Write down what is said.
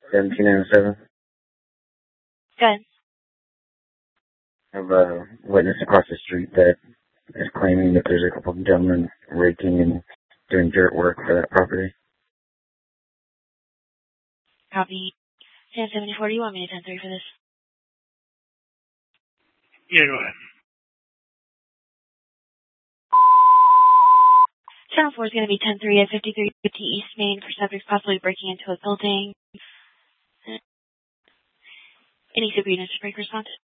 1707. Good. I have a witness across the street that is claiming that there's a couple of gentlemen raking and doing dirt work for that property. Copy. 1074, do you want me to 10-3 for this? Yeah, go ahead. Channel 4 is going to be 10-3 at 5350 East Main for subjects possibly breaking into a building. Any super units to break response?